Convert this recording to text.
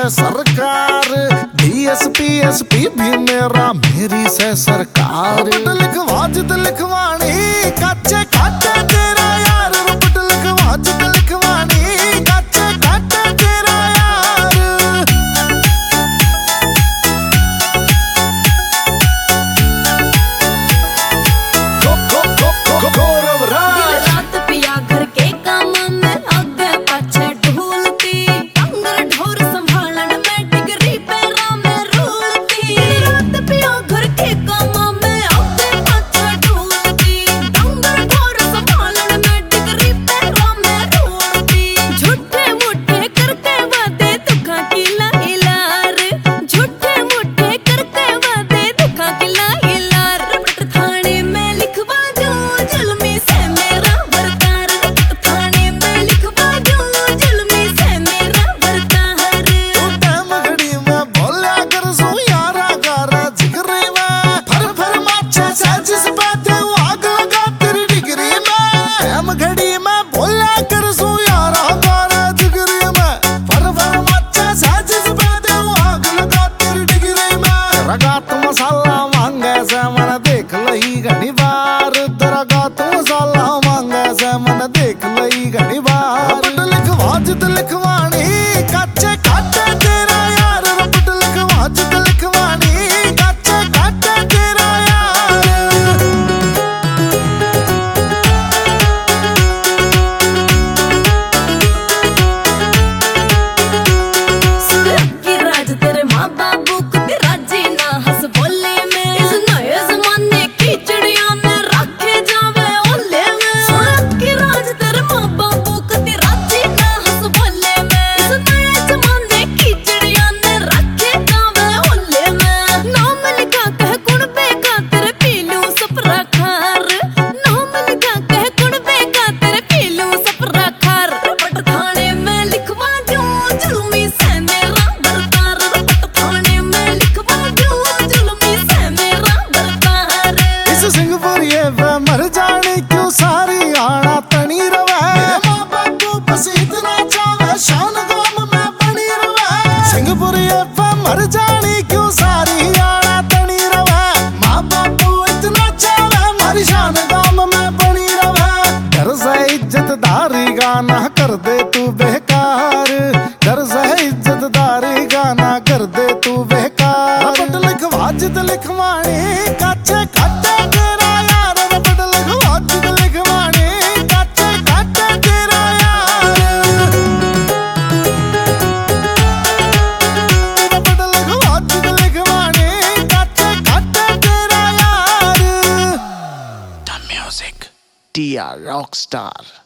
से सरकार, DSP SP भी मेरा मेरी से सरकार। रपट लिखवा जित लिखवानी काचे काटे तेरा यार, रपट लिखवा जित लिखवानी काचे काटे तेरा यार। गौरव राज रात पिया घर के काम में आगे पाछे ढूलती, डंगर ढोर संभालन में डिगरी पैरा में रूलती। रात पिया घर के काम में आगे पाछे ढूलती, डंगर ढोर संभालन में डिगरी पैरा में रूलती। झूठे मूठे करके वादे दुखा की लाइलार, झूठे मूठे करके वादे दुखा की लाइलार। रपट थाने में लिखवा दो जुल्मी से मेरा बरतार, रपट थाने में लिखवा दो जुल्मी से मेरा बरतार। तू टाइम घड़ी में बोल्या कर सो यारा गारा जिगरे में, फर फर माचा साजिश बातें आग लगा तेरी डिगरी में। टाइम घड़ी में बोल्या कर सो यारा गारा जिगरे में, फर फर माचा साजिश बातें आग लगा तेरी डिगरी में। रगात मसाला मांगे से मन देख लही घनी बार, दरगात मसाला मांगे से मन देख लही घनी बार। रपट लिखवा जित लिखवानी काचे काटे तेरा यार, रपट लिखवा जित लिखवानी काचे काटे तेरा यार। की राज तेरे माँ बाबू को राजी ना हंस बोले में, इस नए जमाने की चिड़िया में रखे जावे ओले में। की राज तेरे माँ बाबू को राजी ना हंस बोले में, इस नए जमाने की चिड़िया में रखे जावे ओले में। नाम लिखा कह कुण बेगा तेरे पीलू सपरा खार, नाम लिखा कह कुण बेगा तेरे पीलू सपरा खार। रपट थाने में लिखवा दूं जुल्मी से मेरा बरतार, रपट थाने में लिखवा दूं जुल्मी से मेरा बरतार। इस सिंहपुरिये पे मर जाने क्यों सारी आना तनी रवे, माँ बापू बस इतना चावे शान गाम में बनी रवे। सिंहपुरिये पे मर जाने क्यों सारी आना तनी रवे, माँ बापू इतना चावे मारी शान गाम में बनी रवे। घर से इज्जतदारी गाना कर दे तू बेकार, घर से इज्जतदारी गाना कर दे तू बेकार। रपट लिखवा जित लिखवानी काचे काटे तेरा यार, रपट लिखवा जित लिखवानी काचे काटे तेरा यार। रपट लिखवा जित लिखवानी काचे काटे तेरा यार। The music, TR Rockstar.